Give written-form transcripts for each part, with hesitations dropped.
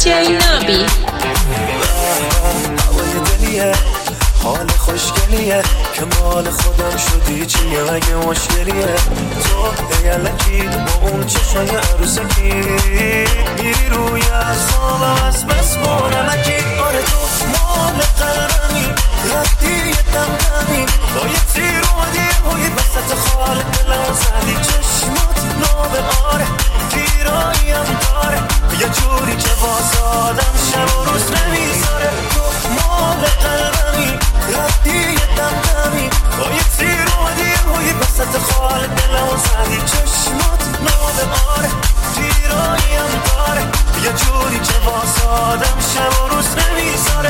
نابی. هوای دلیه، حال خوشگلیه که مال خودم شدی چیه مگه مشکلیه؟ تو یلکی با اون چشای عروسکی میری روی اعصابم از بس مونمکی. آره تو مال قلبمی، ردی دمدمی با یه تیر اومدی روی وسط خال دلم زدی. چشمات نابه آره گیراییم داره یه جوری که باز آدم شب و روز نمیذاره. تو مال قلبمی، ردی دمدمی با یه تیر اومدی روی وسط خال دلم زدی. چشمات نابه آره گیراییم داره یه جوری که باز آدم شب و روز نمیذاره.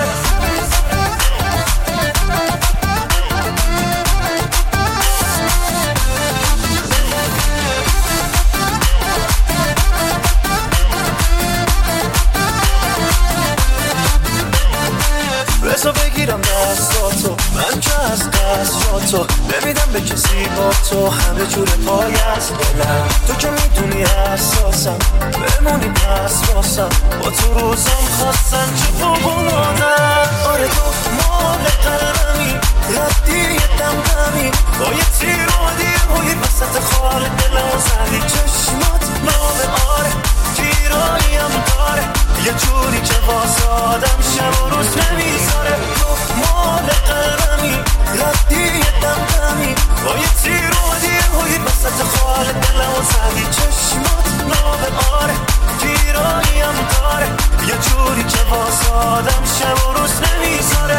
بسا بگیرم دستاتو من که از قصراتو نمیدم به کسی با تو همه جور پای از دلم. تو که میدونی احساسم بمونی پس باسم با تو روزم خواستن چه فوق‌العاده‌ام. آره تو مال قلبمی، ردی دمدمی با یه تیر اومدی روی وسط خال دلم زدی. چشمات نابه آره گیراییم داره یه جوری که باز آدم شب و روز نمیذاره. تو مال قلبمی، ردی دمدمی با یه تیر اومدی روی وسط خال دلم زدی. چشمات نابه آره گیراییم داره یه جوری که باز آدم شب و روز نمیذاره.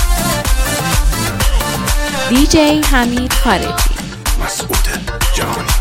DJ حمید خارجی. مسعود جهانی.